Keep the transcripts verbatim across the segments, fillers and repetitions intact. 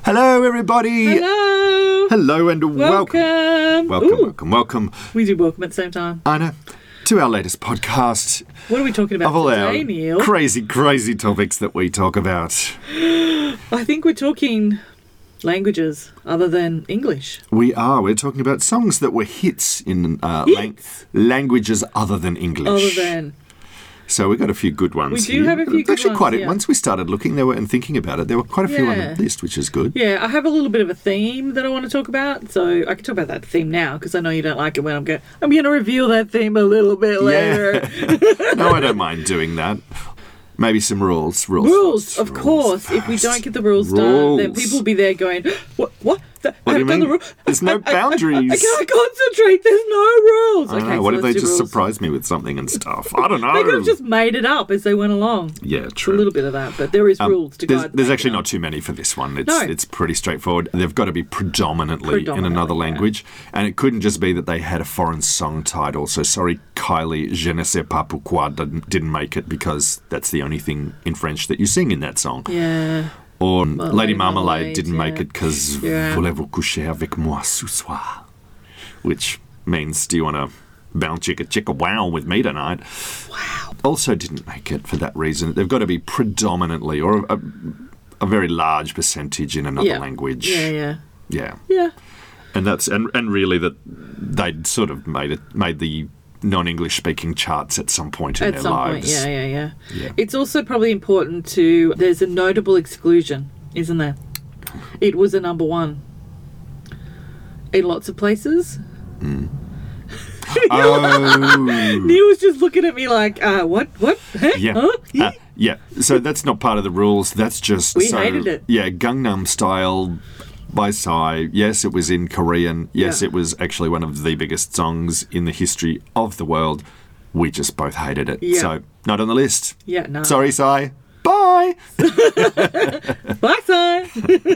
Hello, everybody. Hello. Hello and welcome. Welcome. Welcome, Ooh. welcome, welcome. We do welcome at the same time. I know. To our latest podcast. What are we talking about of all today, our Neil? crazy, crazy topics that we talk about. I think we're talking languages other than English. We are. We're talking about songs that were hits in uh, Hits? lang- languages other than English. Other than. So we got a few good ones. We do here. have a few good Actually, ones, quite. A, yeah. Once we started looking, there were and thinking about it, there were quite a few on Yeah. the list, which is good. Yeah, I have a little bit of a theme that I want to talk about, so I can talk about that theme now because I know you don't like it when I'm going. I'm going to reveal that theme a little bit later. Yeah. No, I don't mind doing that. Maybe some rules. Rules. Rules, first, of rules course. If we first. don't get the rules, done, then Rules. people will be there going, "What? What? Th- What do you I've done mean? the ru- There's no I- I- boundaries. I, I can't concentrate. There's no rules." I Okay, don't know. so What if let's they do just rules. surprised me with something and stuff? I don't know. They could have just made it up as they went along. Yeah, A true. little bit of that, but there is Um, rules to there's guide. there's the actually making not too many for this one. It's No. it's pretty straightforward. They've got to be predominantly, Predominantly, in another yeah. language, and it couldn't just be that they had a foreign song title. So sorry, Kylie, je ne sais pas pourquoi didn't, didn't make it because that's the only thing in French that you sing in that song. up. Yeah. Or Well, Lady Lady Marmalade, Marmalade, didn't yeah. make it because Yeah. voulez-vous coucher avec moi ce soir, which means do you want to bounce chicka chicka wow with me tonight? Wow. Also didn't make it for that reason. They've got to be predominantly or a, a very large percentage in another Yeah. language. Yeah, yeah. Yeah. Yeah. And that's and, and really that they'd sort of made it made the non-English speaking charts at some point in At their some lives. point, yeah, yeah, yeah, Yeah. It's also probably important to. There's a notable exclusion, isn't there? It was a number one in lots of places. Oh. Neil was just looking at me like, uh, what? What? Huh? Yeah. Huh? Uh, yeah. So that's not part of the rules. That's just We so, hated it. Yeah, Gangnam Style by Psy. Yes, it was in Korean. Yes, Yeah. it was actually one of the biggest songs in the history of the world. We just both hated it. Yeah. So not on the list. Yeah, no. Sorry, Psy. Bye. Black sign.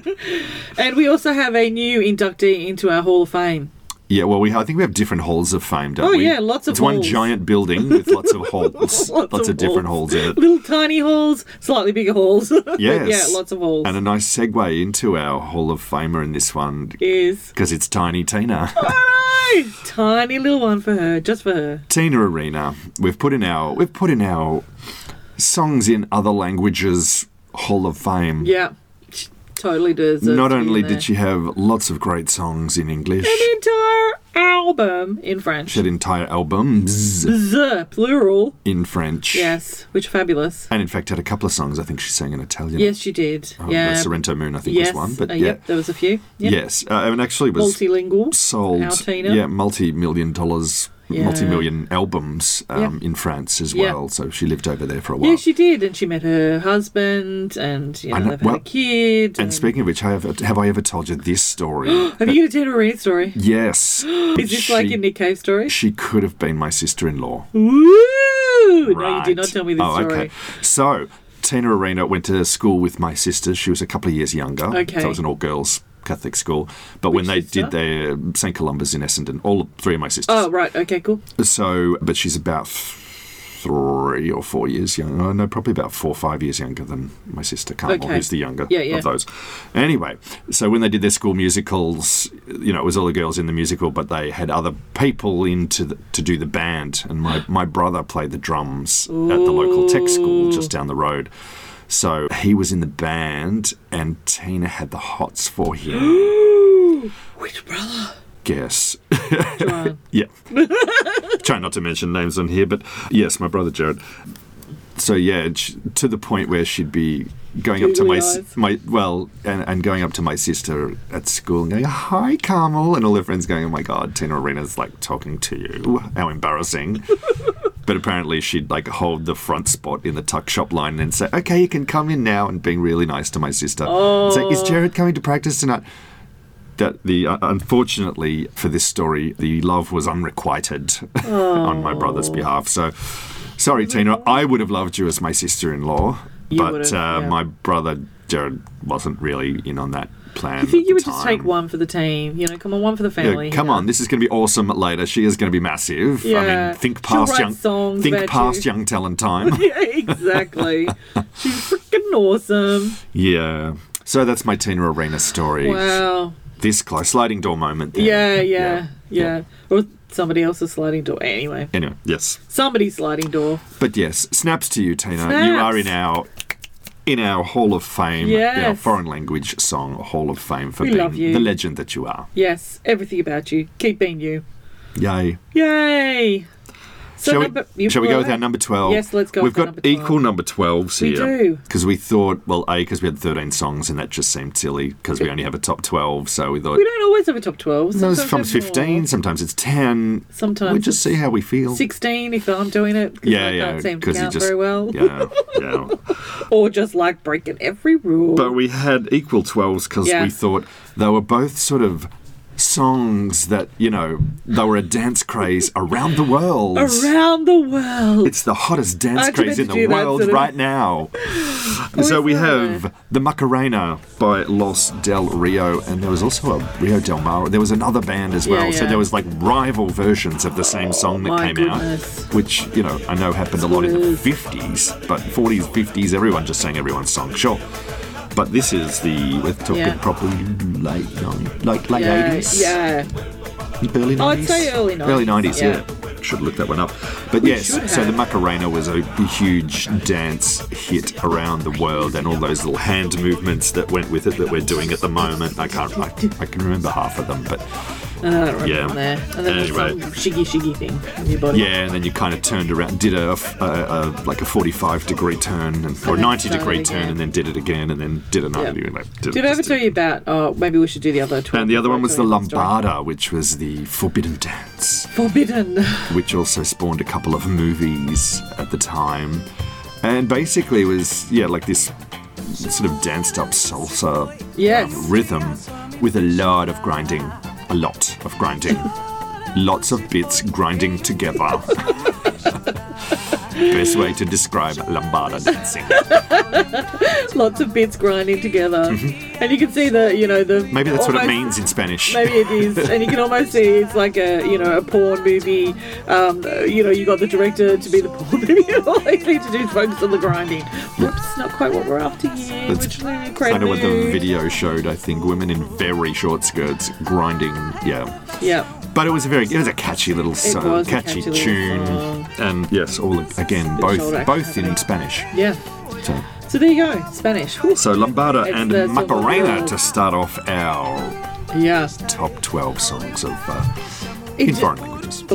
And we also have a new inductee into our Hall of Fame. Yeah, well, we I think we have different halls of fame, don't Oh, we? yeah, lots of It's one halls. giant building with lots of halls, lots, of, different halls in it. Little tiny halls, slightly bigger halls. But Yes. yeah, lots of halls. And a nice segue into our Hall of Famer in this one is because it's Tiny Tina. oh, no! Tiny little one for her, just for her. Tina Arena. We've put in our we've put in our songs in other languages Hall of Fame. Yeah, she totally deserves Not to be only in there. did she have lots of great songs in English, an entire album in French. she had entire albums Z, plural. in French. Yes, which fabulous. And in fact had a couple of songs I think she sang in Italian. Yes, she did. Um, yeah. Sorrento Moon I think yes. was one. But uh, yeah. Yep, there was a few. Yep. Yes. Uh, and actually was Multilingual. sold Our Tina. yeah, multi-million dollars Yeah. multi-million albums um, in France as Yeah. well. So she lived over there for a while. Yeah, she did, and she met her husband, and you know, I know- they've had well, a kid. And speaking of which, have, have I ever told you this story? have you got a Tina Arena story? Yes. Is this like She- a Nick Cave story? She could have been my sister-in-law. Woo! No, you Right. did not tell me this oh, story. okay. So, Tina Arena went to school with my sister. She was a couple of years younger. Okay. So it was an all-girls Catholic school. But when Which they sister? did their Saint Columba's in Essendon, all three of my sisters. Oh, right. Okay, cool. So, but she's about three or four years younger. No, probably about four or five years younger than my sister Carmel, Okay. who's the younger Yeah, yeah. of those. Anyway, so when they did their school musicals, you know, it was all the girls in the musical, but they had other people in to, the, to do the band. And my, my brother played the drums at the local tech school just down the road. So he was in the band, and Tina had the hots for him. Which brother? Guess. John. Yeah. Try not to mention names on here, but yes, my brother Jared. So yeah, sh- to the point where she'd be going up to my Googly s- eyes. my well, and, and going up to my sister at school and going, "Hi, Carmel," and all her friends going, "Oh my God, Tina Arena's like talking to you. How embarrassing!" But apparently she'd like hold the front spot in the tuck shop line and say, "Okay, you can come in now," and being really nice to my sister. Oh. Say, "Is Jared coming to practice tonight?" That the uh, unfortunately for this story, the love was unrequited on my brother's behalf. So, sorry, Tina, I would have loved you as my sister-in-law, You but would've, uh, yeah. my brother Jared wasn't really in on that plan. I think at you the would just time. take one for the team. You know, come on, one for the Yeah, family. come you know. on, this is going to be awesome later. She is going to be massive. I Yeah. mean, think She'll past write young, songs think about past you. young talent time. Yeah, exactly. She's freaking awesome. Yeah. So that's my Tina Arena story. Wow. This close. Sliding door moment there. Yeah, yeah, yeah, yeah. Or somebody else's sliding door. Anyway. Anyway, yes. Somebody's sliding door. But yes, snaps to you, Tina. Snaps. You are in our in our Hall of Fame, Yes. our foreign language song Hall of Fame for We being love you. the legend that you are. Yes, everything about you. Keep being you. Yay. Yay. So Shall, number, we, you shall we go with right? our number twelve? Yes, let's go We've with our got number twelve. equal number twelves We here. do. Because we thought, well, A, because we had thirteen songs and that just seemed silly because we only have a top twelve. So we thought, We don't always have a top twelve. no, Sometimes sometimes we have fifteen, more. sometimes it's ten. Sometimes We just see how we feel. sixteen if I'm doing it. 'Cause Yeah, I yeah, can't seem to 'cause you count just- very well. Yeah, yeah. Or just like breaking every rule. But we had equal twelves because Yeah. we thought they were both sort of songs that, you know, they were a dance craze around the world. Around the world. It's the hottest dance Aren't you craze meant in to the do that world sort of- right now. Always So we thought have the Macarena by Los Del Rio, and there was also a Rio Del Mar. There was another band as well. Yeah, So yeah. there was like rival versions of the same song that my came goodness. out, which, you know, I know happened a lot in the Smooth. fifties, but forties, fifties, everyone just sang everyone's song, sure. But this is the, we're talking Yeah. probably late, nine- like late yeah, eighties? yeah. Early I'd nineties? say early Early nineties, nineties, yeah. yeah. Should look that one up. But We yes, should so the have. Macarena was a huge dance hit around the world, and all those little hand movements that went with it that we're doing at the moment. I can't, I, I can remember half of them, but And I don't remember Yeah. from there. And then Anyway. there's some shiggy shiggy thing in your body. yeah, and then you kind of turned around, did a, a, a like a forty-five degree turn, and, or then ninety started degree again. turn, and then did it again, and then did another. Yeah. Like, did, Did I ever just tell you about, oh, maybe we should do the other twelve. And the other before one I was the tell you story. Lambada, which was the forbidden dance, Forbidden. which also spawned a couple of movies at the time. And basically it was, yeah, like this sort of danced up salsa Yes. um, rhythm with a lot of grinding. A lot of grinding. Lots of bits grinding together. Best way to describe lambada dancing. Lots of bits grinding together. And you can see the, you know, the... Mm-hmm. Maybe that's what it almost- means in Spanish. Maybe it is, and you can almost see it's like a, you know, a porn movie. Um, you know, you got the director to be the porn movie, and all they need to do is focus on the grinding. Whoops, not quite what we're after here. That's Which really kind of what the prelude. video showed, I think. Women in very short skirts grinding, yeah. Yeah, But it was a very, it was a catchy little song, was a catchy, catchy little tune, song. and yes, all again Bit of both shoulder both action in happening. Spanish. yeah. So, So there you go, Spanish. Whew. so Lambada It's and the song of the Macarena world. to start off our Yeah. top twelve songs of uh, It in ju- foreign languages.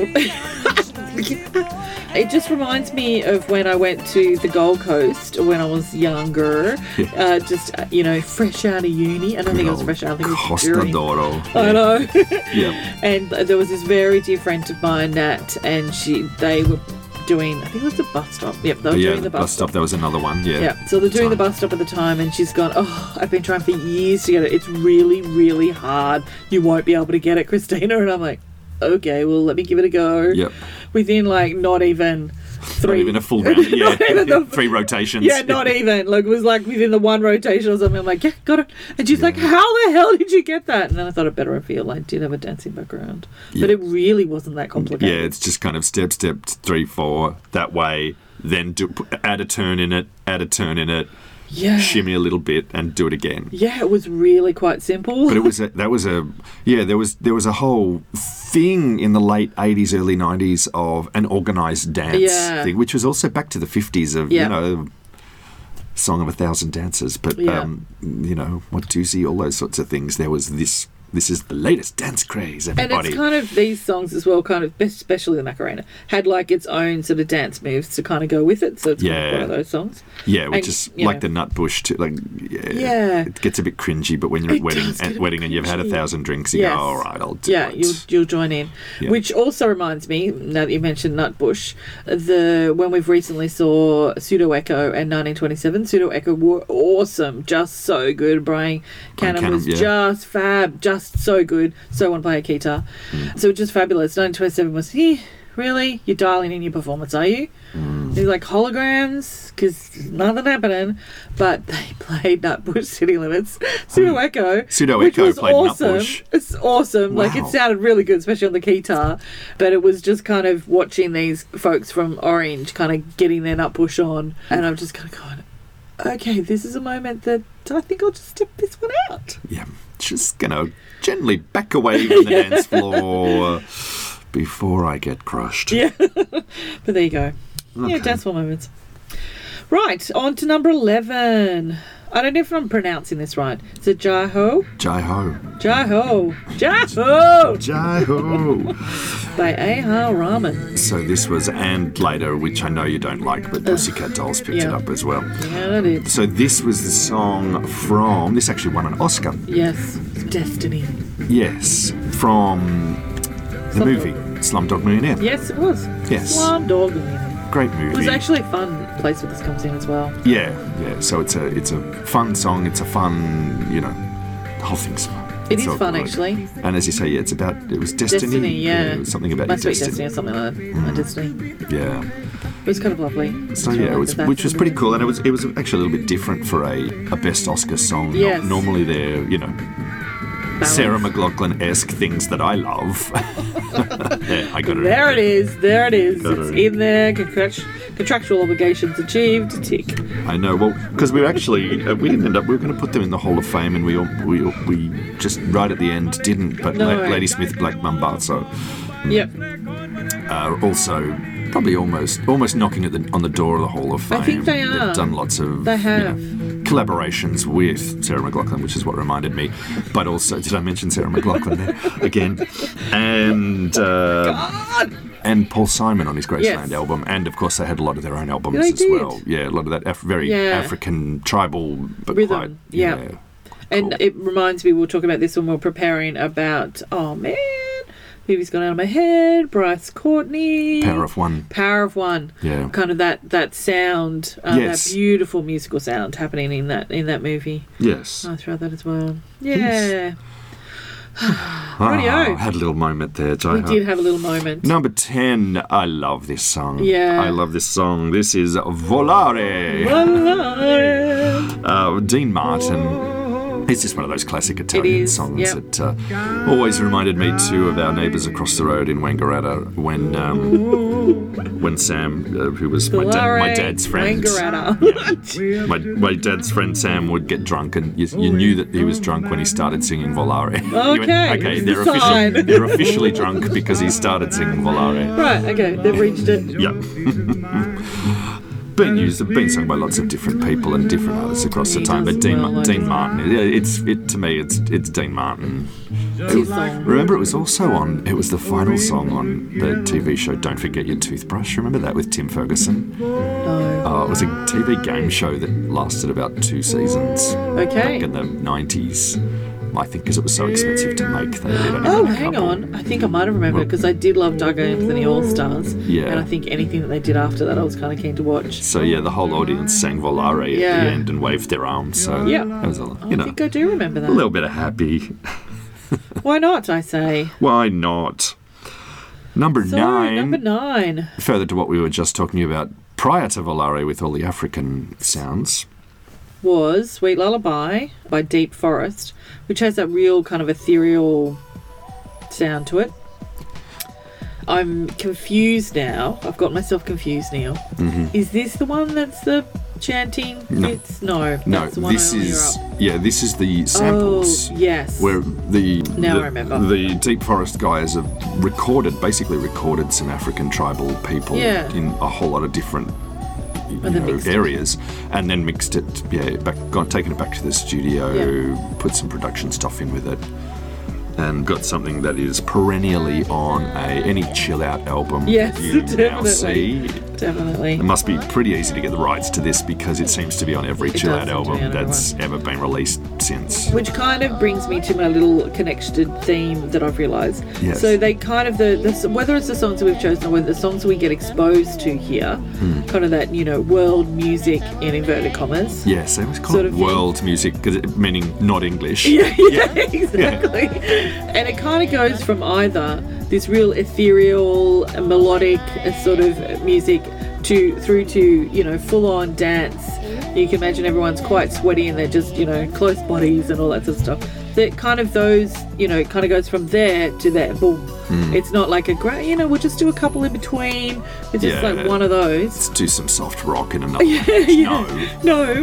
It just reminds me of when I went to the Gold Coast when I was younger. Yeah. Uh, just, uh, you know, fresh out of uni. I don't think it was fresh out. I think it was Costa during. d'Oro. I know. Yeah. And there was this very dear friend of mine, Nat, and she they were doing, I think it was the bus stop. Yep, they were Yeah, doing the bus, stop. There was another one. Yeah. Yeah, so they're doing the Time. bus stop at the time, and she's gone, oh, I've been trying for years to get it. It's really, really hard. You won't be able to get it, Christina. And I'm like, okay, well, let me give it a go. Yep. Within, like, not even three... Not even a full round. Yeah. Not even the- Three rotations. Yeah, not even. Like, it was like within the one rotation or something. I'm like, yeah, got it. And she's like, how the hell did you get that? And then I thought it better reveal I did have a dancing background. Yeah. But it really wasn't that complicated. Yeah, it's just kind of step, step, three, four, that way. Then do, add a turn in it, add a turn in it, Yeah. shimmy a little bit, and do it again. Yeah, it was really quite simple. But it was a, that was a yeah there was there was a whole thing in the late eighties, early nineties of an organised dance Yeah. thing, which was also back to the fifties of Yeah. you know Song of a Thousand Dances, but Yeah. um, you know Watusi, all those sorts of things. There was this. This is the latest dance craze, And everybody. it's kind of these songs as well, kind of, especially the Macarena, had like its own sort of dance moves to kind of go with it. So it's kind of Yeah. one of those songs. yeah, which and, is you like know. the Nutbush too. Like yeah, Yeah. it gets a bit cringy, but when you're It at wedding, does get at a wedding, bit and you've had a cringy. thousand drinks, you Yes. go, all right, I'll do Yeah, it. you'll you'll join in. Yeah. Which also reminds me, now that you mentioned Nutbush, the when we've recently saw Pseudo Echo and nineteen twenty-seven, Pseudo Echo were awesome, just so good. Brian Cannon Cannon, was yeah. just fab, just so good. So want to play a guitar, Mm. so just fabulous. nineteen twenty-seven was, eh, really? You're dialing in your performance, are you? Mm. He's like holograms, because nothing happening. But they played Nutbush City Limits, Pseudo Echo, Pseudo which Echo was played awesome. Nutbush. It's awesome. Like it Wow. sounded really good, especially on the guitar. But it was just kind of watching these folks from Orange kind of getting their Nutbush on, and I'm just kind of going, Okay, this is a moment that I think I'll just step this one out. Yeah, just going to gently back away from the Yeah. dance floor before I get crushed. Yeah. But there you go. Okay. Yeah, dance floor moments. Right, on to number eleven. I don't know if I'm pronouncing this right. Is it Jai-Ho? Jai-Ho. Jai-Ho. Jai-Ho! Jai-Ho. By A R. Rahman. So this was And Later, which I know you don't like, but Pussycat Dolls picked Yeah. it up as well. Yeah, that is. So this was the song from... This actually won an Oscar. Yes. Destiny. Yes, from the Slumdog. movie Slumdog Millionaire. Yes, it was. Yes. Slumdog Millionaire. Great movie. It was actually a fun place where this comes in as well. Yeah, yeah. So it's a it's a fun song. It's a fun, you know, the whole thing's fun. It It's is all fun, good. actually. And as you say, yeah, it's about it was destiny. Destiny, yeah. it was something about Must your be Destiny or something like that. Mm. Uh, Destiny. Yeah. It was kind of lovely. So It's yeah, really it was, good which was that. pretty cool, and it was it was actually a little bit different for a, a best Oscar song. Not- Yes. normally they're you know Balance. Sarah McLachlan-esque things that I love. Yeah, I got it. There it is. There it is. Got It's it. in there. Contract- contractual obligations achieved. Tick. I know. Well, because we were actually uh, we didn't end up. We were going to put them in the Hall of Fame, and we all, we all- we just right at the end didn't. But No. La- Ladysmith Black Mambazo Yep. are also probably almost almost knocking at the on the door of the Hall of Fame. I think they are. They've done lots of They you have. know, collaborations with Sarah McLachlan, which is what reminded me. But also, did I mention Sarah McLachlan there again? And uh, and Paul Simon on his Graceland Yes. album, and of course they had a lot of their own albums They as did. well. Yeah, a lot of that Af- very Yeah. African tribal, but Rhythm, quite yeah. yeah. And Cool. it reminds me, we were talking about this when we were preparing about, oh man, movie's gone out of my head, Bryce Courtney. Power of One. Power of One. Yeah. Kind of that, that sound, um, Yes. that beautiful musical sound happening in that in that movie. Yes. I throw that as well. Yeah. Yes. Rightio. Ah, had a little moment there, Jai. We did have a little moment. Number ten, I love this song. Yeah. I love this song. This is Volare. Uh, Dean Martin. It's just one of those classic Italian is, songs yep. that uh, always reminded me too of our neighbours across the road in Wangaratta when um, when Sam, uh, who was my, da- my Volare, dad's friend, Wangaratta. yeah, my, my dad's friend Sam would get drunk, and you, you knew that he was drunk when he started singing Volare. You went, Okay, okay, it's they're a sign. officially they're officially drunk because he started singing Volare. Right, okay, they've reached it. Yeah. Been used, been sung by lots of different people and different artists across the He time. does But Dean, well, Ma- I Dean just- Martin, it, it's it to me, it's it's Dean Martin. It's his song. Remember, it was also on. It was the final song on the T V show "Don't Forget Your Toothbrush." Remember that with Tim Ferguson? No. Uh, it was a T V game show that lasted about two seasons back Okay. in the nineties. I think because it was so expensive to make, they did only Oh, made a hang couple. on. I think I might have remembered because I did love Doug Anthony All Stars. Yeah. And I think anything that they did after that, I was kind of keen to watch. So yeah, the whole audience sang Volare Yeah. at the end and waved their arms. So Yeah. it was a, I you know, think I do remember a that. little bit of happy. Why not, I say? Why not? Number So, nine. number nine Further to what we were just talking about prior to Volare with all the African sounds. was Sweet Lullaby by Deep Forest, which has that real kind of ethereal sound to it. I'm confused now. I've got myself confused now. Mhm. Is this the one that's the chanting? No. It's no. No, that's the one this I only is hear up. yeah, this is the samples Oh, yes. where the Now the, I remember. the Deep Forest guys have recorded, basically recorded some African tribal people Yeah. in a whole lot of different you And then know, mixed it. areas, and then mixed it. Yeah, back, gone, taken it back to the studio, Yeah. put some production stuff in with it. And got something that is perennially on a any chill out album Yes, that you now definitely. see. Definitely. It must be pretty easy to get the rights to this because it seems to be on every It chill does out seem to be album on every that's ever been released since. Which kind of brings me to my little connected theme that I've realised. Yes. So they kind of the, the whether it's the songs that we've chosen or whether the songs that we get exposed to here, Hmm. kind of that you know world music in inverted commas. Yes, they always call Sort it of thing. world music, 'cause it, meaning not English. Yeah, yeah, exactly. And it kind of goes from either this real ethereal, melodic uh, sort of music to through to you know full on dance. You can imagine everyone's quite sweaty and they're just you know close bodies and all that sort of stuff. That kind of those you know it kind of goes from there to there. Boom. Hmm. It's not like a great you know we'll just do a couple in between. It's just Yeah. like one of those. Let's do some soft rock in another. Yeah, language. yeah. No. No,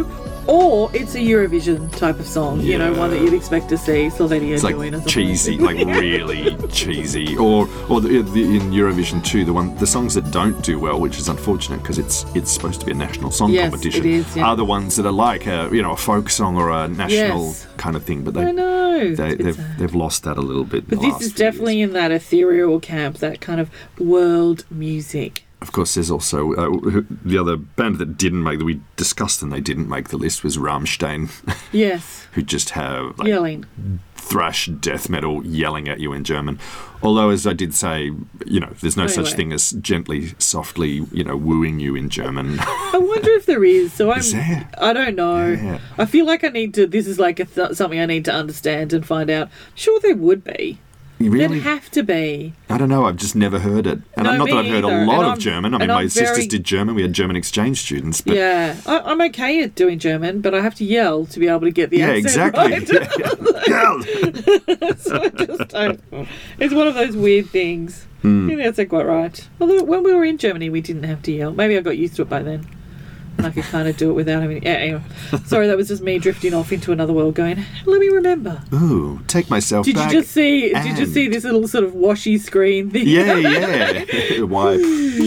Or it's a Eurovision type of song, you know, Yeah. one that you'd expect to see Slovenia It's doing. like or something. cheesy, like really cheesy. Or, or the, the, in Eurovision too, the one, the songs that don't do well, which is unfortunate because it's it's supposed to be a national song Yes, competition, it is, yeah. are the ones that are like a you know a folk song or a national Yes. kind of thing. But I they, know. they It's they've a- they've lost that a little bit. in But the this last is few years. definitely in that ethereal camp, that kind of world music. Of course, there's also uh, who- the other band that didn't make that we discussed and they didn't make the list was Rammstein, Yes. who just have like, Yelling. thrash death metal yelling at you in German. Although, as I did say, you know, there's no such Anyway. thing as gently, softly, you know, wooing you in German. I wonder if there is. So I'm. Is there? I don't know. Yeah. I feel like I need to. This is like a th- something I need to understand and find out. Sure, there would be. really? There'd have to be. I don't know. I've just never heard it. And No, not that me I've heard either. a lot And of I'm- German. I mean, and my I'm sisters very- did German. We had German exchange students. But Yeah, I, I'm okay at doing German, but I have to yell to be able to get the yeah, accent exactly. right. Yeah, yeah. So I just don't. It's one of those weird things. Hmm. I think that's quite right. Although when we were in Germany, we didn't have to yell. Maybe I got used to it by then. And I could kind of do it without having. Yeah, anyway. Sorry, that was just me drifting off into another world. Going, let me remember. Ooh, take myself Did back. you just see? Did you and- see this little sort of washy screen thing? Yeah, yeah. Wipe.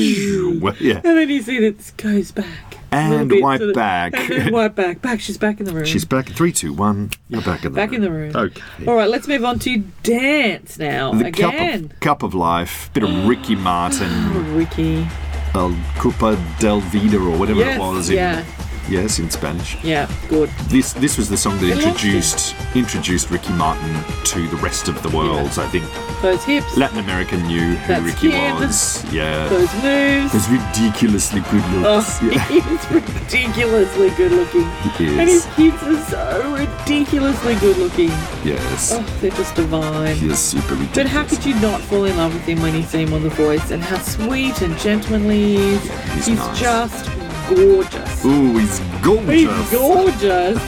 yeah. And then you see that this goes back. a little And bit wipe to the- back. And then wipe back. Back. She's back in the room. She's back. Three, two, one. You're back in the back room. in the room. Okay. All right, let's move on to dance now. The cup Again. of, cup of life. Bit of Ricky Martin. Oh, Ricky. El Copa del Vida or whatever Yes, it was. In, yeah. Yes, in Spanish. Yeah, good. This this was the song that It launched introduced introduced Ricky Martin to the rest of the world. I think Those hips, Latin America knew who That Ricky skin. was. Yeah. those moves. His ridiculously good Oh, looks. Yeah. he's ridiculously good looking. He And his is. kids are so ridiculously good looking. Yes. Oh, they're just divine. He is super ridiculous. But how could you not fall in love with him when you see him on The Voice, and how sweet and gentlemanly he is? he's He's nice. just gorgeous. Ooh, he's gorgeous. He's gorgeous.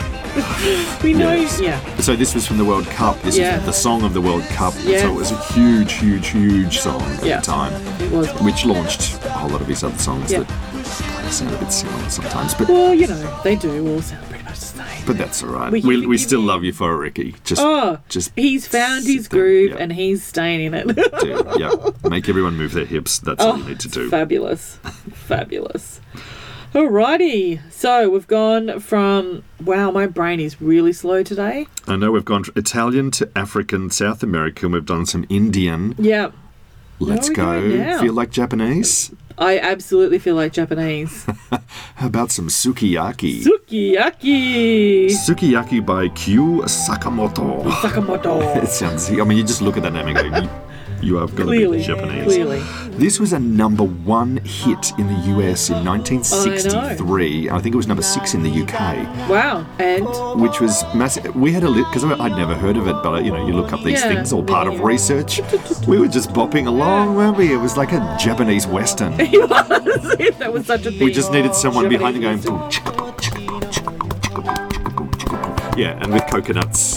we know, Yes. yeah. So this was from the World Cup. This Yeah. is the song of the World Cup. Yes. So it was a huge, huge, huge song at Yeah. the time, It was. which launched a whole lot of his other songs Yeah. that sound a bit similar sometimes. But Well, you know, they do all sound pretty much the same. but that's all right. We We, can we forgive still you. love you for it, Ricky. Just Oh, just he's found his sit there, groove yeah. and he's staying in it. do, yeah. Make everyone move their hips. That's all you need to do. Fabulous. Fabulous. Alrighty. So we've gone from, wow, my brain is really slow today. I know we've gone from Italian to African, South American. We've done some Indian. Yeah. Let's are we go. going now? Feel like Japanese? I absolutely feel like Japanese. How about some sukiyaki? Sukiyaki. Sukiyaki by Kyu Sakamoto. It Sakamoto. sounds. I mean, you just look at that name and go, you, you have got to Clearly. be Japanese. Clearly. This was a number one hit in the U S in nineteen sixty-three. I, I think it was number six in the U K, Wow. And which was massive. We had a lit because I'd never heard of it, but uh, you know, you look up these Yeah. things, all part of research. We were just bopping along, weren't we? It was like a Japanese western. if that was such a thing. We just needed someone behind you Japanese going. Yeah, and with coconuts.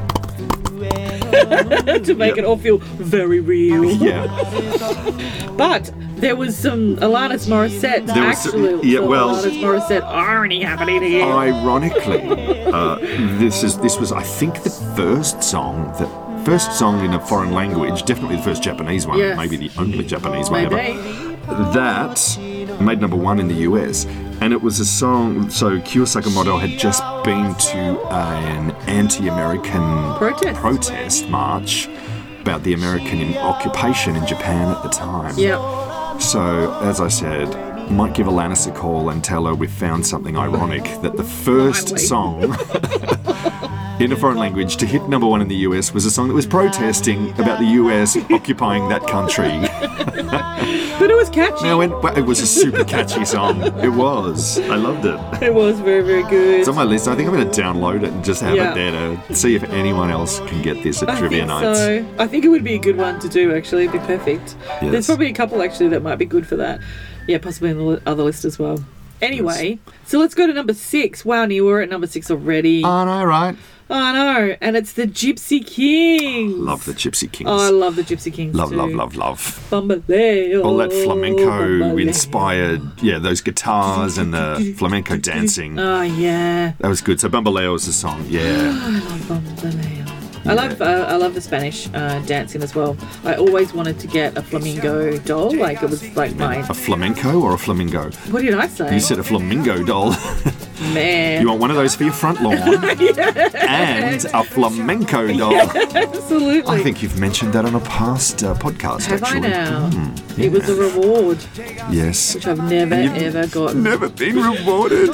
to make it all feel very real. Yeah. But there was some Alanis Morissette, There was some- actually, yeah, some well- Alanis Morissette irony happening here. Ironically, uh, this is this was I think the first song that first song in a foreign language, definitely the first Japanese one, Yes. maybe the only Japanese one Maybe. ever. That made number one in the U S, and it was a song. So Kyo Sakamoto had just been to an anti-American Protest. protest march about the American occupation in Japan at the time. Yeah. So, as I said, might give Alanis a call and tell her we've found something ironic that the first Finally. song in a foreign language to hit number one in the U S was a song that was protesting about the U S occupying that country. But it was catchy. Now, it, well, it was a super catchy song. It was. I loved it. It was very, very good. It's on my list. I think I'm going to download it and just have Yeah. it there to see if anyone else can get this at I Trivia think Nights. so. I think it would be a good one to do, actually. It'd be perfect. Yes. There's probably a couple, actually, that might be good for that. Yeah, possibly on the li- other list as well. Anyway, so let's go to number six. Wow, you were at number six already. I know, right? I know. And it's the Gypsy Kings. Love the Gypsy Kings. Oh, I love the Gypsy Kings love, too. love, love, love. Bambaleo. All that flamenco Bambaleo. inspired, yeah, those guitars and the flamenco dancing. Oh, yeah. That was good. So Bambaleo is the song, yeah. I love Bambaleo. I love uh, I love the Spanish uh, dancing as well. I always wanted to get a flamingo doll. Like it was like my. A flamenco or a flamingo? What did I say? You said a flamingo doll. Man. You want one of those for your front lawn and a flamenco doll. Absolutely. I think you've mentioned that on a past uh, podcast, Have actually. I now? Mm, It was a reward, yes. which I've never And you've ever gotten. Never been rewarded.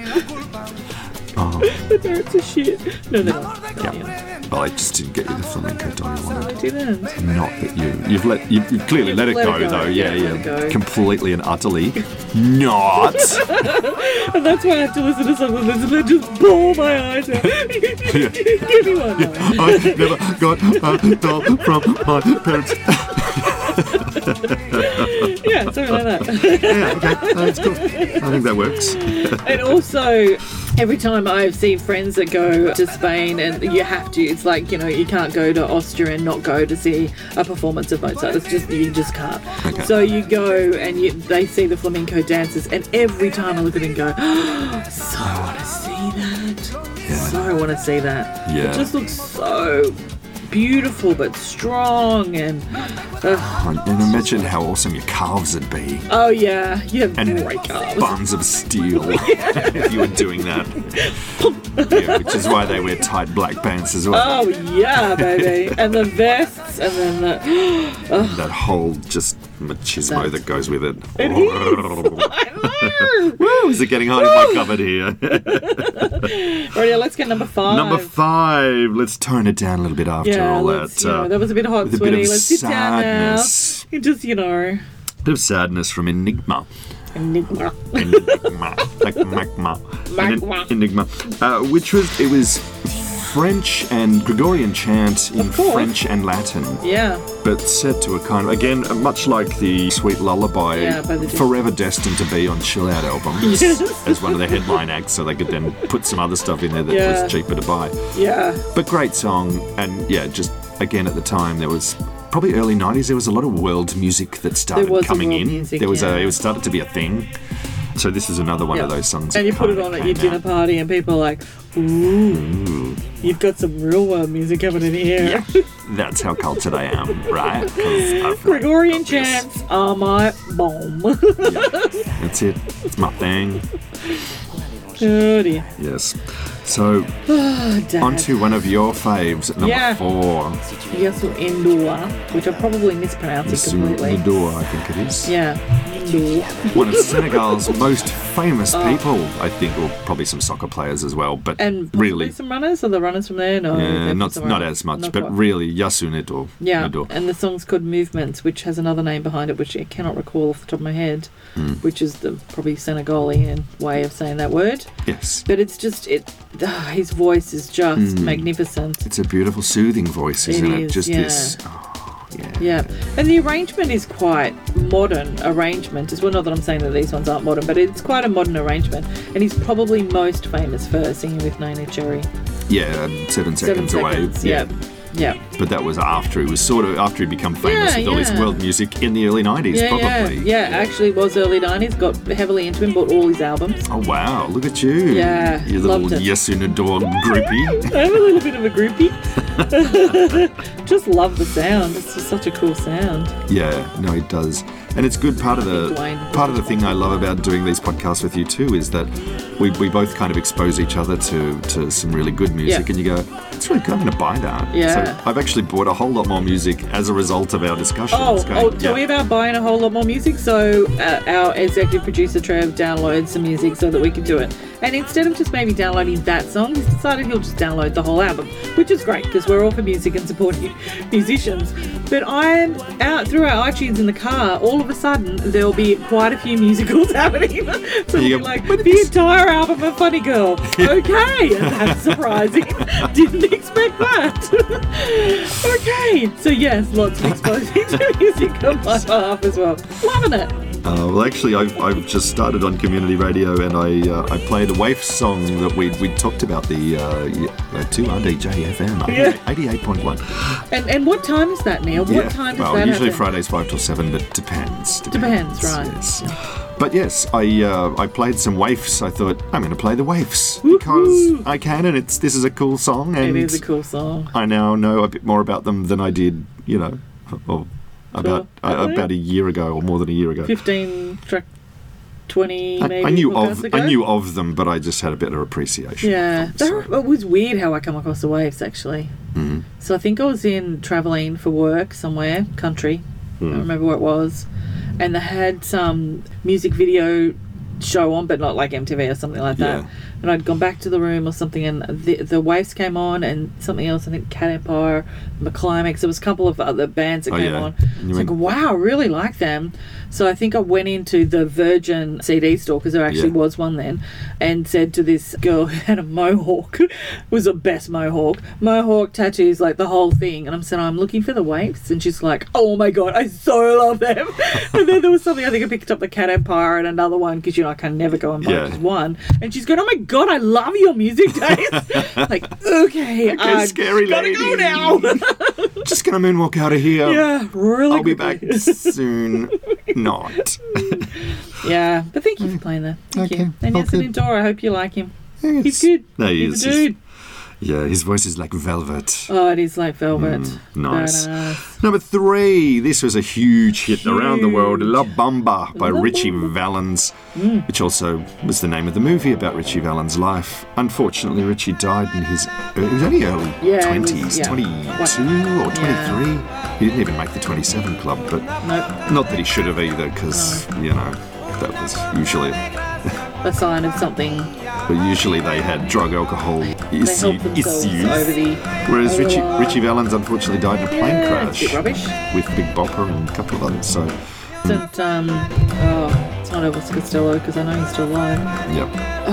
Oh, The parents are shit. No, they're not. yeah. Well, I just didn't get you the flamenco doll you wanted. I didn't. Not that you, you've let, you, you've clearly let it Let go, it go, though. Yeah, yeah, yeah. let it go. Completely and utterly not. And that's why I have to listen to some of this and then just bawl my eyes out. Give me one. No. I never got a doll from my parents. Yeah, something like that. Yeah, okay, that's cool. I think that works. And also, every time I've seen friends that go to Spain, and you have to, it's like, you know, you can't go to Austria and not go to see a performance of Mozart. It's just, you just can't. Okay. So you go and you, they see the flamenco dances, and every time I look at it and go, oh, so I want to see that. Yeah. So I want to see that. Yeah. It just looks so beautiful but strong, and uh, And imagine how awesome your calves would be. oh yeah, you have And great calves. buns of steel if you were doing that. Yeah, which is why they wear tight black pants as well. Oh yeah, baby, and the vests, and then the oh, That whole just machismo That's- that goes with it. it is. I know. Woo, is it getting hot in my cupboard here? Alright, let's get number five. Number five. Let's tone it down a little bit after Yeah, all let's, that. you know, uh, that was a bit hot, with a sweaty. bit of Let's sit down now. sadness. You just, you know, bit of sadness from Enigma. enigma. Enigma. Like magma. Magma. En- Enigma. Uh, which was, it was French and Gregorian chant in Of course. French and Latin, Yeah, but set to a kind of, again, much like the Sweet Lullaby, Yeah, by the- forever destined to be on Chill Out albums Yes. as one of the headline acts, so they could then put some other stuff in there that Yeah. was cheaper to buy. yeah. But great song, and yeah, just again at the time there was probably early nineties. There was a lot of world music that started There was a coming world in. music, there was yeah. a it was started to be a thing. So this is another one Yeah. of those songs. And that you put it kinda on at came your dinner out. party, and people are like, ooh, you've got some real world music coming in here. Yeah, that's how cultured I am, right? 'Cause I feel Gregorian obvious. chants are my bomb. That's it. It's my thing. Oh dear. Yes. So Oh, Dad. on to one of your faves at number Yeah. four. Yasu Endua, which I probably mispronounced it completely. Nador, I think it is. Yeah. Endua. One of Senegal's most famous people, I think, or probably some soccer players as well, but Oh. And possibly really, some runners? Are the runners from there? No. yeah, they're not somewhere not else. as much, Not but quite. really, Yasu Nador. Yeah, Nador. and the song's called Movements, which has another name behind it, which I cannot recall off the top of my head, Hmm. which is the probably Senegalian way of saying that word. Yes. But it's just, it. ah, his voice is just Hmm. magnificent. It's a beautiful, soothing voice, It isn't it? is, Just yeah. this. Oh, yeah. Yeah, and the arrangement is quite modern arrangement as well. Not that I'm saying that these ones aren't modern, but it's quite a modern arrangement. And he's probably most famous for singing with Nana Cherry. Yeah, um, seven Seven seconds away. seconds. Yeah, yeah. But that was after he was sort of after he become famous Yeah, with all his yeah. world music in the early nineties, Yeah, probably. yeah, yeah. Actually, was early nineties. Got heavily into him. Bought all his albums. Oh wow! Look at you. Yeah, You little loved it. Yasu Nador groupie. I'm a little bit of a groupie. Just love the sound. It's just such a cool sound. Yeah, no, it does, and it's good. Part of the Dwayne. part of the thing I love about doing these podcasts with you too is that we, we both kind of expose each other to, to some really good music, Yeah. and you go, "It's really good. I'm going to buy that." Yeah. So I've actually bought a whole lot more music as a result of our discussion. Oh, It's going, oh tell me yeah. about buying a whole lot more music. So uh, our executive producer Trev downloads some music so that we can do it. And instead of just maybe downloading that song, he's decided he'll just download the whole album, which is great because we're all for music and supporting musicians. But I'm out through our iTunes in the car. All of a sudden, there'll be quite a few musicals happening. So You you're go, like, "But the it's-" entire album of Funny Girl. Okay, that's surprising. Didn't expect that. Okay, so yes, lots of exposing to music on my behalf as well. Loving it. Uh, well, actually, I've, I've just started on community radio, and I uh, I played a Waif song that we we talked about the uh, two R D J F M Yeah. eighty-eight point one. And and what time is that, Neil? What Yeah. time does Well, that usually happen? Fridays five till seven, but depends. Depends, right. Yes. But yes, I uh, I played some Waifs. I thought I'm going to play the Waifs because I can, and it's this is a cool song, and It is a cool song. I now know a bit more about them than I did, you know, or about Sure. uh, about a year ago or more than a year ago. Fifteen track, twenty I, maybe. I knew podcasts of ago. I knew of them, but I just had a better appreciation. Yeah, of them, They're- it was weird how I come across the Waves actually. Mhm. So I think I was in travelling for work somewhere, country. I Mm. don't remember where it was, and they had some music video show on, but not like M T V or something like that. Yeah. And I'd gone back to the room or something, and the the Waves came on, and something else. I think Cat Empire, McClimax. There was a couple of other bands that Oh, came yeah. on. And you It's like, went- wow, I really like them. So I think I went into the Virgin C D store, because there actually Yeah. was one then, and said to this girl who had a mohawk, it was the best mohawk, mohawk tattoos, like the whole thing. And I'm saying, I'm looking for the Waves, and she's like, oh my god, I so love them. And then there was something, I think I picked up the Cat Empire and another one, because you know I can never go and buy Yeah. just one. And she's going, oh my god, I love your music taste. Like, okay, Okay, I'm scary gotta lady. go now. Just gonna moonwalk out of here. Yeah, really. I'll be back quickly. soon. Not. Yeah, but thank you for playing that. Thank Okay, you. And all Anthony good. Dora, I hope you like him. Yes. He's good. No, he He's is. a dude. Yeah, his voice is like velvet. Oh, it is like velvet. Mm, nice. Very nice. Number three. This was a huge hit around the world. Huge. La Bamba by La Richie Bamba. Valens, Mm. which also was the name of the movie about Richie Valens' life. Unfortunately, Richie died in his he was only early Yeah, he was- twenties, yeah. twenty-two or twenty-three. He didn't even make the twenty-seven club, but Nope. not that he should have either, because you know that was usually. A sign of something. But usually they had drug alcohol They issue, help themselves issues. over the. Whereas over the Richie, line. Richie Valens unfortunately died in a plane Yeah, it's a bit crash rubbish. with Big Bopper and a couple of others. So, Isn't, um, oh, it's not Elvis Costello, because I know he's still alive. yep.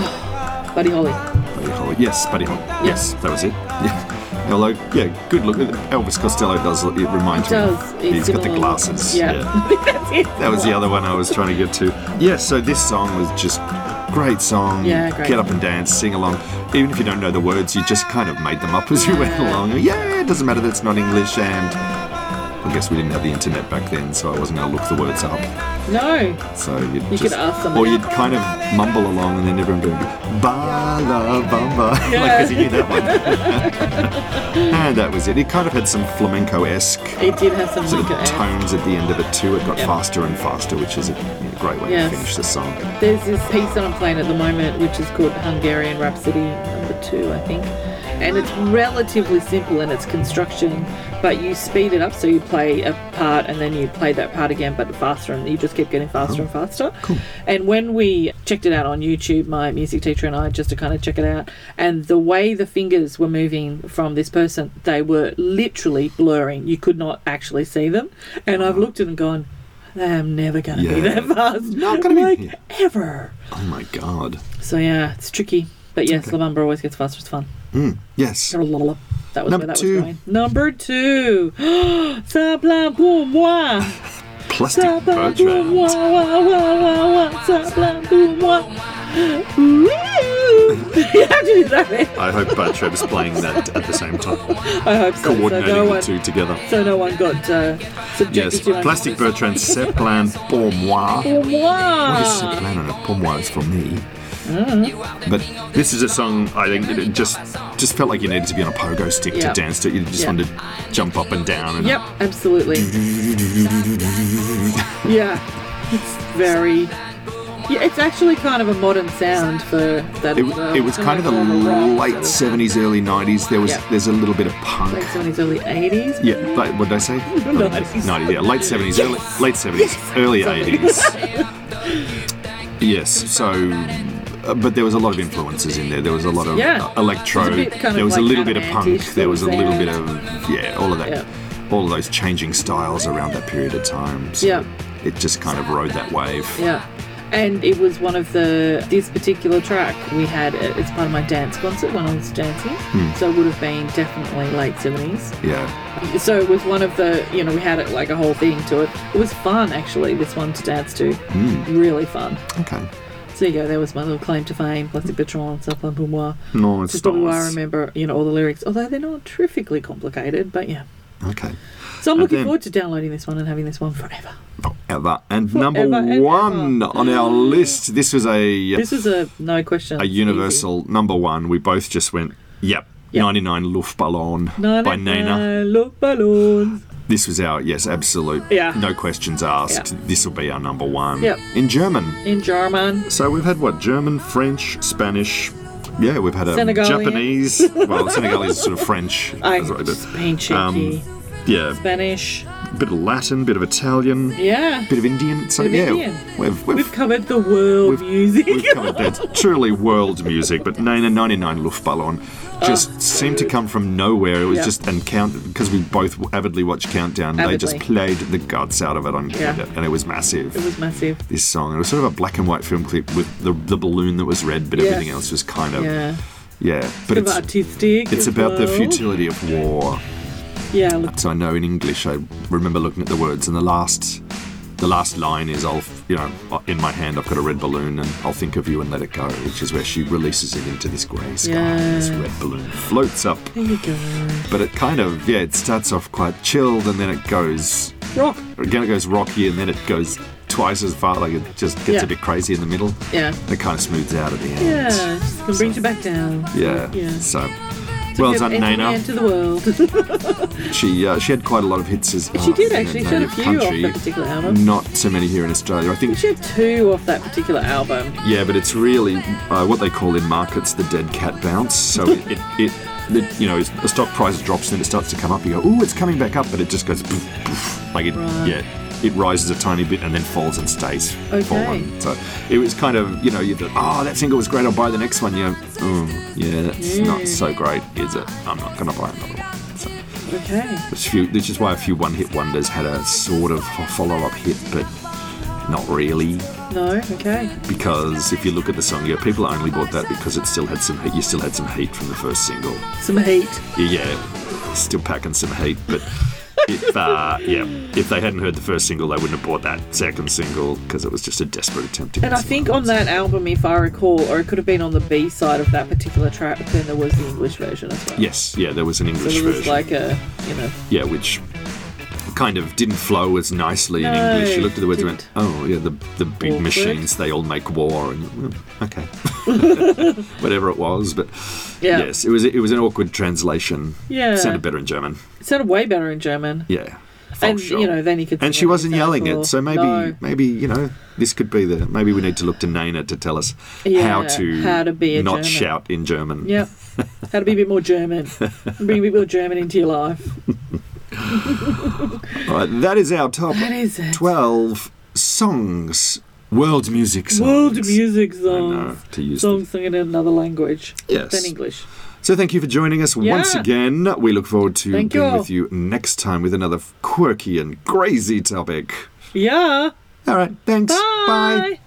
Buddy Holly. Buddy Holly. Yes, Buddy Holly. Yes, that was it. Yeah. Although, yeah, good look. Elvis Costello does. It reminds It me. does. Of, It's he's got the similar. glasses. Yeah. That's it. That was the other one I was trying to get to. Yeah, so this song was just great song. Yeah, great Get up song. and dance, sing along. Even if you don't know the words, you just kind of made them up as you went Yeah. along. Yeah, it doesn't matter that it's not English, and I guess we didn't have the internet back then, so I wasn't going to look the words up. No. So you'd You just, could ask somebody. or you'd kind of mumble along, and then everyone would go, ba la bamba, like Yeah. because you knew that one. And that was it. It kind of had some flamenco-esque It did have some sort of liquor. tones at the end of it too. It got Yep. faster and faster, which is a great way Yes. to finish the song. There's this piece that I'm playing at the moment, which is called Hungarian Rhapsody number two, I think. And it's relatively simple in its construction, but you speed it up, so you play a part and then you play that part again, but faster, and you just keep getting faster and faster. Cool. And when we checked it out on YouTube, my music teacher and I, just to kind of check it out, and the way the fingers were moving from this person, they were literally blurring. You could not actually see them. And I've looked at them and gone, I'm never going to be Yeah. that fast. Not gonna be- like, yeah. ever. Oh my god. So yeah, it's tricky. But yes, Okay. La Bamba always gets faster. It's fun. Mm, yes. That was Number where that two. was going. Number two. Ça plaint pour moi. Plastic Ça plaint pour Bertrand. moi. Wah, wah, wah, wah. Ça plaint pour moi. Woo! You have to do that, man. I hope Bertrand was playing that at the same time, I hope so. So coordinating no the one, two together. so no one got uh, subjected Yes, to my Plastic Bertrand, c'est plein pour moi. Pour moi. What is c'est plein on it? Pour moi is for me. But this is a song I think it just just felt like you needed to be on a pogo stick Yeah. to dance to it. You just Yeah. wanted to jump up and down. And Yep, absolutely. Yeah, it's very. Yeah, it's actually kind of a modern sound for that. It, as well. it was kind of the more rock late sort of- seventies, early nineties. There was Yeah. there's a little bit of punk. late seventies, early eighties. Yeah, like, what did I say? nineties. ninety, yeah, late seventies, early, late seventies, early eighties. Yes, so, uh, but there was a lot of influences in there. There was a lot of Yeah. uh, electro. It was a bit kind of There was a like little bit of punk. Adamantish There was a sort of little bit sound. of yeah, all of that, Yeah. all of those changing styles around that period of time. So Yeah. it just kind of rode that wave. Yeah. And it was one of the, this particular track we had as part of my dance concert when I was dancing. Hmm. So it would have been definitely late seventies. Yeah. So it was one of the, you know, we had it like a whole thing to it. It was fun, actually, this one to dance to. Mm. Really fun. Okay. So there you go, there was my little claim to fame, Plastic Patron, Sapin pour moi. No, it's Just probably why I nice. remember, you know, all the lyrics, although they're not terrifically complicated, but yeah. Okay. So I'm And looking then- forward to downloading this one and having this one forever. Forever. And Forever number and one ever. on our list, this was a This was a no question. a universal number one. We both just went, yep, Yep. ninety-nine Luftballon Easy. by Nena. Look balloons. This was our, yes, absolute, Yeah. no questions asked. Yeah. This will be our number one. Yep. In German. In German. So we've had what? German, French, Spanish. Yeah, we've had a Senegalian. Japanese. Well, Senegalese is sort of French. I, as well, but, Spain cheeky. um, yeah, Spanish. a bit of Latin, bit of Italian, Yeah. bit of Indian. So Bit of yeah, Indian. we've we've, We've covered the world we've- music. we've covered that. Truly world music, but Nena ninety-nine Luftballon just seemed to come from nowhere. It was Yeah. just and count because we both avidly watched Countdown. They just Avidly. played the guts out of it on Yeah. and it was massive. It was massive. This song. It was sort of a black and white film clip with the the balloon that was red, but Yes. everything else was kind of Yeah. yeah. But Bit of it's artistic. it's as about the well. futility of war. Yeah, look. So I know in English, I remember looking at the words, and the last, the last line is, "I'll, you know, in my hand I've got a red balloon, and I'll think of you and let it go," which is where she releases it into this grey sky. Yeah. This red balloon floats up, There you go. but it kind of, yeah, it starts off quite chilled, and then it goes, Rock. again it goes rocky, and then it goes twice as far, like it just gets Yeah. a bit crazy in the middle. Yeah. And it kind of smooths out at the end. Yeah. Just gonna bring you back down. Yeah. Yeah. So, well done, Nena. Into the world. She uh, she had quite a lot of hits as She did uh, actually. in She had a native few country. off that particular album. Not so many here in Australia. I think, She had two off that particular album. yeah, but it's really uh, what they call in markets the dead cat bounce. So it, it, it, it, you know, the stock price drops and then it starts to come up. You go, ooh, it's coming back up, but it just goes poof, poof. Like it, Right. yeah, it rises a tiny bit and then falls and stays Okay. fallen. So it was kind of, you know, you thought, oh, that single was great. I'll buy the next one. You go, oh, yeah, that's not so great, is it? I'm not going to buy another one. So. Okay. Which, few, which is why a few one-hit wonders had a sort of follow-up hit, but not really. No. Okay. Because if you look at the song, yeah, people only bought that because it still had some heat. You still had some heat from the first single. Some heat. Yeah, still packing some heat. But if uh, yeah, if they hadn't heard the first single, they wouldn't have bought that second single because it was just a desperate attempt to. And get I some think numbers. on that album, if I recall, or it could have been on the B side of that particular track, then there was the English version as well. Yes, yeah, there was an So English there was version. like a, you know, Yeah, which kind of didn't flow as nicely in No, English. You looked at the words and didn't. went, oh, yeah, the, the big Awkward. machines, they all make war. And you, "Oh, okay. Whatever it was. But yeah. yes, it was it was an awkward translation. Yeah. It sounded better in German. It sounded way better in German. Yeah. And, Sure. you know, then you could And sing she it wasn't yourself yelling or- it, so maybe No. maybe you know this could be the maybe we need to look to Nena to tell us Yeah, how to how to be a not German. shout in German. Yep. How to be a bit more German. Bring a bit more German into your life. All right, that is our top That is it. twelve songs, world music songs. World music I know, songs. to use Songs sung in another language Yes. than English. So thank you for joining us once Yeah. again. We look forward to Thank being you. with you next time with another quirky and crazy topic. Yeah. All right, thanks. Bye.